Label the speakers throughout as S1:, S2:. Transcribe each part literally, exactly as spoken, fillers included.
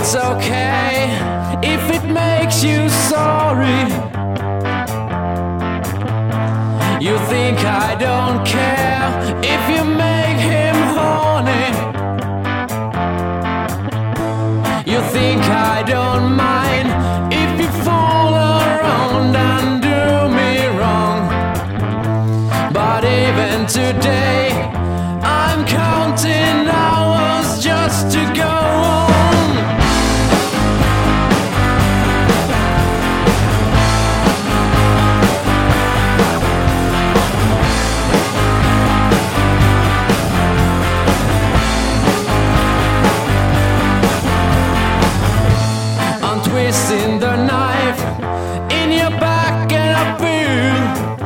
S1: it's okay if it makes you sorry. You think I don't care if you make him horny. You think I don't mind if you fool around and do me wrong. But even today I'm counting hours just to go home. I'm twisting the knife in your back and I feel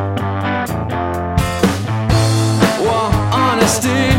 S1: well, honesty.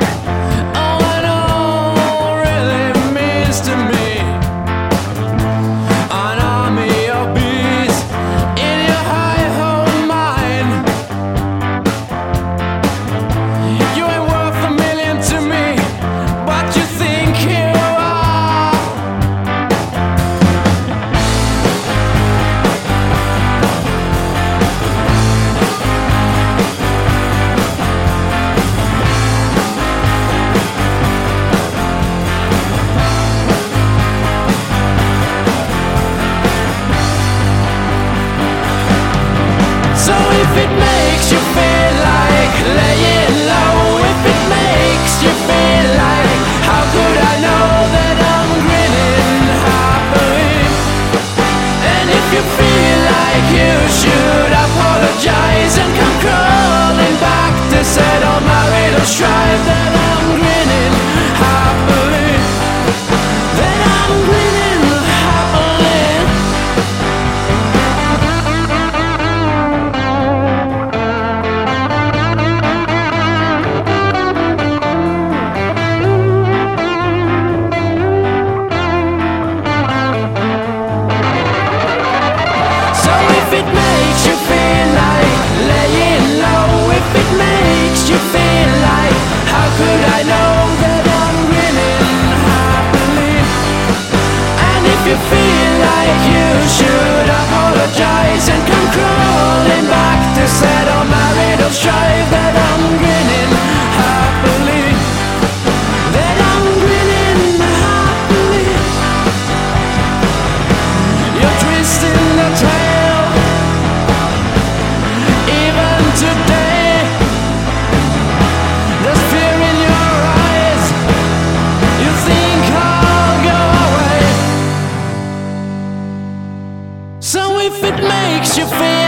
S1: If it makes you feel like laying low, if it makes you feel like, how could I know that I'm grinning happily? And if you feel like you should apologize and come crawling back to settle my little strife, that I'm grinning happily, that I'm grinning happily. If it makes you feel like laying low, if it makes you feel like, how could I know that I'm grinning happily? And if you feel like you should apologize and come crawling back to settle my little strife, that I'm grinning happily, that I'm grinning happily. You're twisting the tail today. There's fear in your eyes. You think I'll go away. So if it makes you feel